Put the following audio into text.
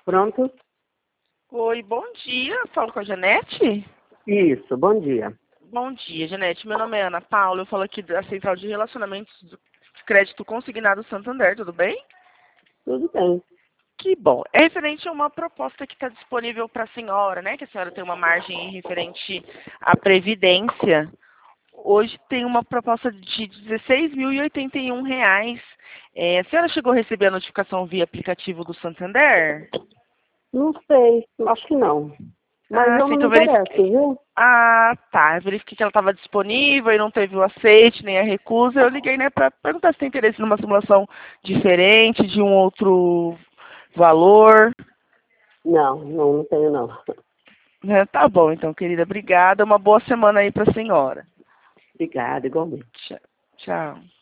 Pronto? Oi, bom dia. Falo com a Janete? Isso, bom dia. Bom dia, Janete. Meu nome é Ana Paula. Eu falo aqui da Central de Relacionamentos do Crédito Consignado Santander, tudo bem? Tudo bem. Que bom. É referente a uma proposta que está disponível para a senhora, né? Que a senhora tem uma margem referente à Previdência. Hoje tem uma proposta de R$ 16.081. A senhora chegou a receber a notificação via aplicativo do Santander? Não sei, acho que não. Mas Ah, eu sim, não que me eu verifiquei. interesso, viu? Ah, tá. Eu verifiquei que ela estava disponível e não teve o aceite nem a recusa. Eu liguei, né, para perguntar se tem interesse numa simulação diferente, de um outro valor. Não tenho não. Né? Tá bom, então, querida. Obrigada. Uma boa semana aí para a senhora. Obrigada, igualmente. Tchau. Tchau.